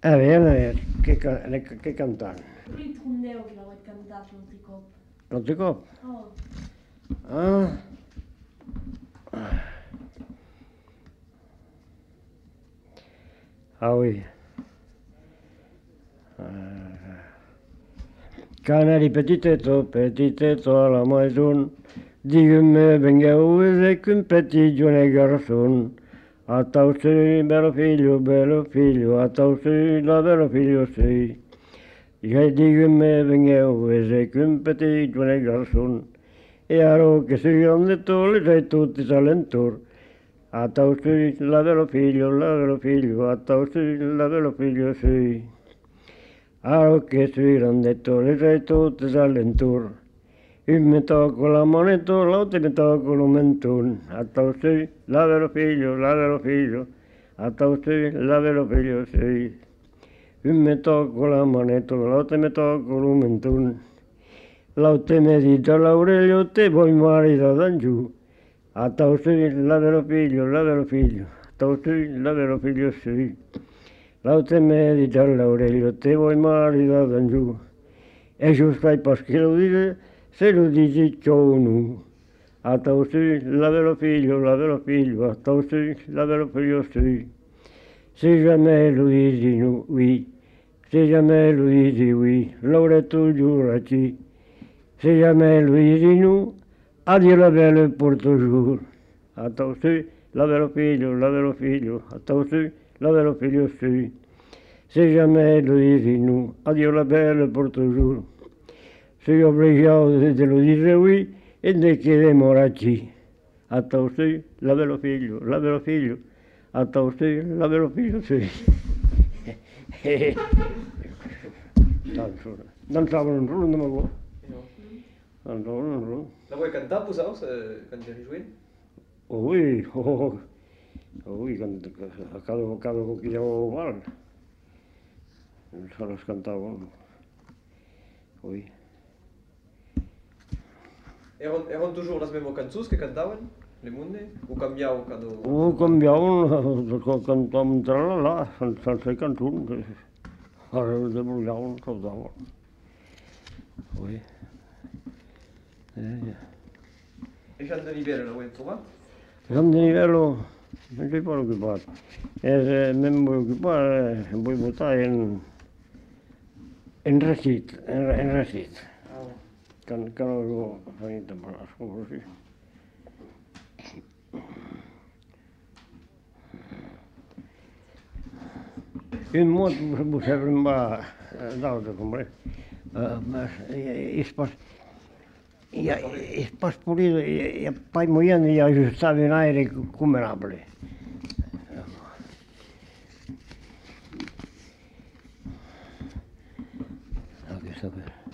veure, què cantant? Fruit rondeu que l'heu cantat l'altre cop. L'altre cop? Oh, Ah. Ah oui. Canari petiteto a la maison, digues-me, vingueu avec un petit jeune garçon. Attention, bello figlio, attention, la bello figlio sei. J'ai digues-me, vingueu avec un petit jeune garçon. E alors che si grande tolle tutti alentor. Attention, la bello figlio, attention, la bello figlio sei. Alors que si grandetto le sei tutti alentor. Un mi tocco la moneta, l'altro mi tocco il mentone. Attenzione, la vero figlio, attenzione, la vero figlio sei. Un mi tocco la moneta, l'altro mi tocco il mentone. L'altro mi dice all'Aurelio, te vuoi marito da giù. Attenzione, la vero figlio, attenzione, la vero figlio sei. L'altro mi dice all'Aurelio, te vuoi marito da giù. E giusto ai paschi lo dice, se lo dici ciò. Attenzione, la vero figlio, attenzione, la vero figlio sei. Si jamais lo dici oui, si jamais lo dici oui, l'ore tu giuraci. Si jamais lo dici no, addio la belle pour toujours. Attenzione, la vero figlio, attenzione, la vero figlio sei. Si jamais lo dici no, addio la belle pour toujours. Soy obligado de lo dire oui e de quedemos aquí. Attenzione, la vero figlio, attenzione, la vero figlio sì. Dansaven un rol, no m'acuerdo. Dansaven un rol. La vuoi cantare vosaltres quan eri jovent? Ui, ui, cada cop que llevava mal. Se les cantaven. Ui. Eren toujours les mêmes cançons que cantaven, le monde? O canviau cada... Canviaven, cantaven tralala, sense cançons. Ara desenvolupaven, cantaven. Ui. E Jean de Nivelle l'heu trobat? Jean de Nivelle, no sé per ocupat. Me'n vull ocupar, em vull votar en Recit, en Recit. Que no ho feien temporades, com així. Un mot vostè em va d'altre, com és pas pulito e poi muoiendo gli aggiustava un aire convenabile. Aquesta